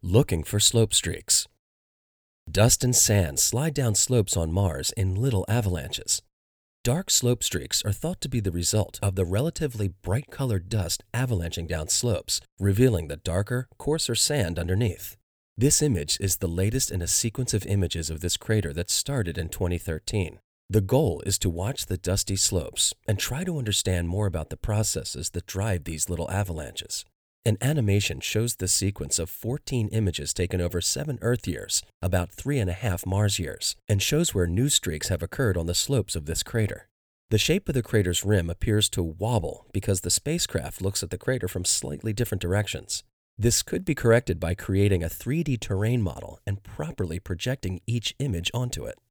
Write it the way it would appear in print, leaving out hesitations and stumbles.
Looking for slope streaks. Dust and sand slide down slopes on Mars in little avalanches. Dark slope streaks are thought to be the result of the relatively bright-colored dust avalanching down slopes, revealing the darker, coarser sand underneath. This image is the latest in a sequence of images of this crater that started in 2013. The goal is to watch the dusty slopes and try to understand more about the processes that drive these little avalanches. An animation shows the sequence of 14 images taken over 7 Earth years, about 3.5 Mars years, and shows where new streaks have occurred on the slopes of this crater. The shape of the crater's rim appears to wobble because the spacecraft looks at the crater from slightly different directions. This could be corrected by creating a 3D terrain model and properly projecting each image onto it.